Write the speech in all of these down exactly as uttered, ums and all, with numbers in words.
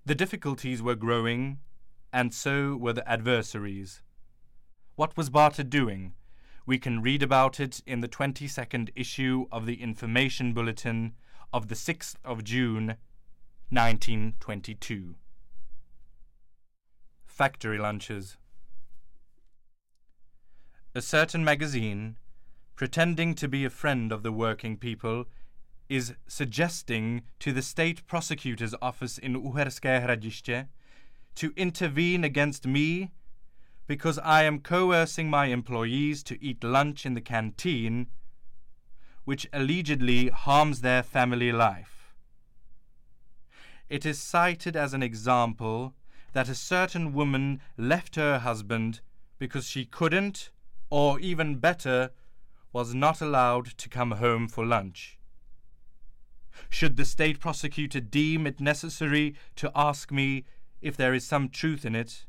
The difficulties were growing, and so were the adversaries. What was Bata doing? We can read about it in the twenty-second issue of the Information Bulletin of the sixth of June, nineteen twenty-two. Factory lunches. A certain magazine, pretending to be a friend of the working people, is suggesting to the state prosecutor's office in Uherské Hradiště to intervene against me because I am coercing my employees to eat lunch in the canteen, which allegedly harms their family life. It is cited as an example that a certain woman left her husband because she couldn't, or even better, was not allowed to come home for lunch. Should the state prosecutor deem it necessary to ask me if there is some truth in it,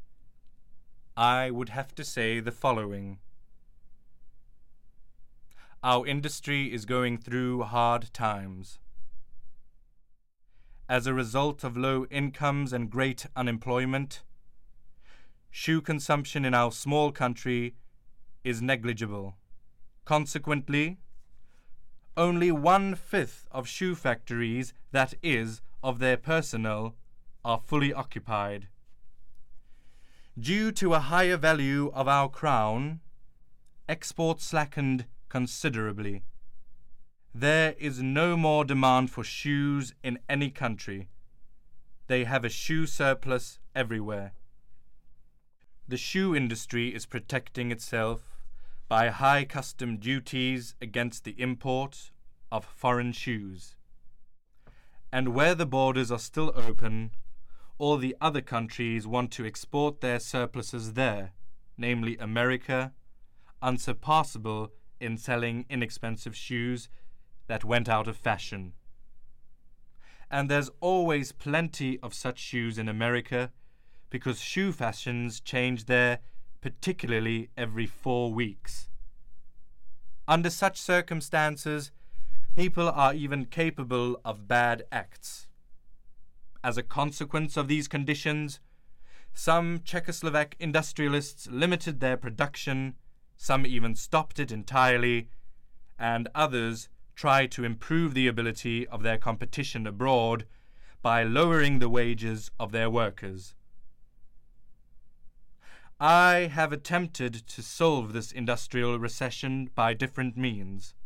I would have to say the following. Our industry is going through hard times. As a result of low incomes and great unemployment, shoe consumption in our small country is negligible. Consequently, only one-fifth of shoe factories, that is, of their personnel, are fully occupied. Due to a higher value of our crown, exports slackened considerably. There is no more demand for shoes in any country. They have a shoe surplus everywhere. The shoe industry is protecting itself by high custom duties against the import of foreign shoes. And where the borders are still open, all the other countries want to export their surpluses there, namely America, unsurpassable in selling inexpensive shoes that went out of fashion. And there's always plenty of such shoes in America, because shoe fashions change there particularly every four weeks. Under such circumstances, people are even capable of bad acts. As a consequence of these conditions, some Czechoslovak industrialists limited their production, some even stopped it entirely, and others tried to improve the ability of their competition abroad by lowering the wages of their workers. I have attempted to solve this industrial recession by different means.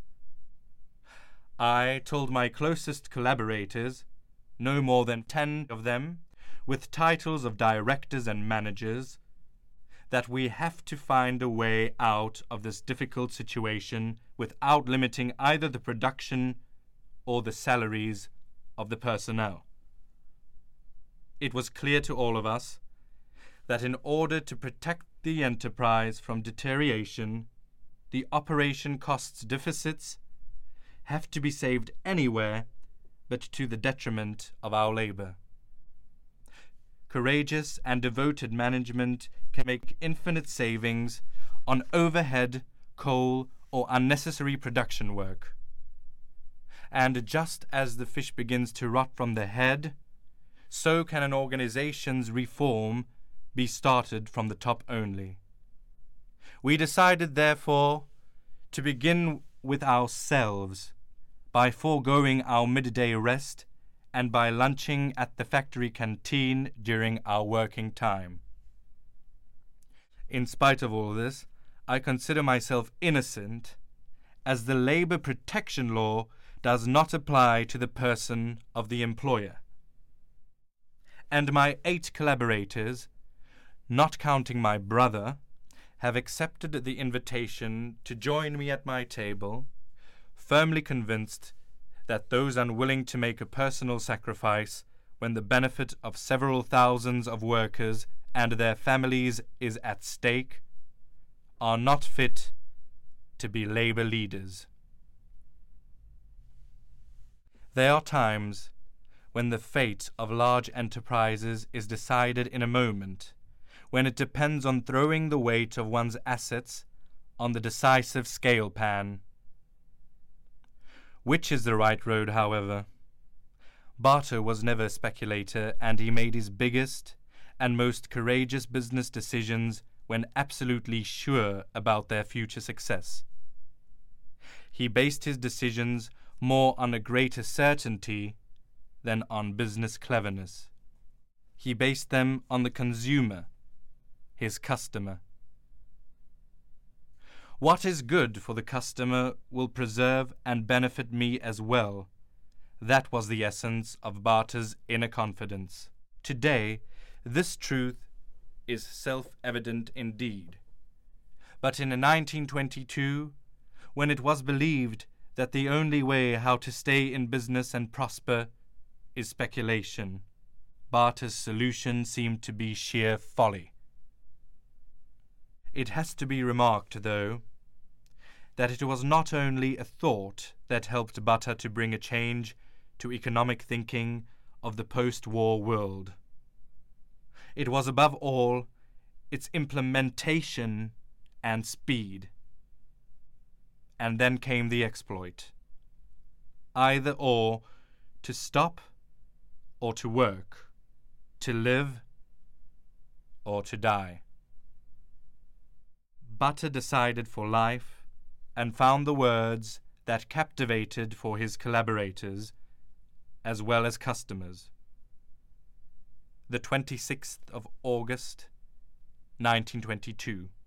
I told my closest collaborators, no more than ten of them, with titles of directors and managers, that we have to find a way out of this difficult situation without limiting either the production or the salaries of the personnel. It was clear to all of us that in order to protect the enterprise from deterioration, the operation costs deficits have to be saved anywhere but to the detriment of our labor. Courageous and devoted management can make infinite savings on overhead, coal, or unnecessary production work. And just as the fish begins to rot from the head, so can an organization's reform be started from the top only. We decided, therefore, to begin with ourselves, by foregoing our midday rest and by lunching at the factory canteen during our working time. In spite of all this, I consider myself innocent, as the labor protection law does not apply to the person of the employer. And my eight collaborators, not counting my brother, have accepted the invitation to join me at my table, firmly convinced that those unwilling to make a personal sacrifice when the benefit of several thousands of workers and their families is at stake are not fit to be labor leaders. There are times when the fate of large enterprises is decided in a moment, when it depends on throwing the weight of one's assets on the decisive scale pan. Which is the right road, however? Barter was never a speculator, and he made his biggest and most courageous business decisions when absolutely sure about their future success. He based his decisions more on a greater certainty than on business cleverness. He based them on the consumer, his customer. What is good for the customer will preserve and benefit me as well. That was the essence of Barter's inner confidence. Today, this truth is self-evident indeed. But in nineteen twenty-two, when it was believed that the only way how to stay in business and prosper is speculation, Barter's solution seemed to be sheer folly. It has to be remarked, though, that it was not only a thought that helped Barter to bring a change to economic thinking of the post-war world. It was above all its implementation and speed. And then came the exploit. Either or, to stop or to work, to live or to die. Barter decided for life and found the words that captivated for his collaborators as well as customers. The twenty-sixth of August, nineteen twenty-two.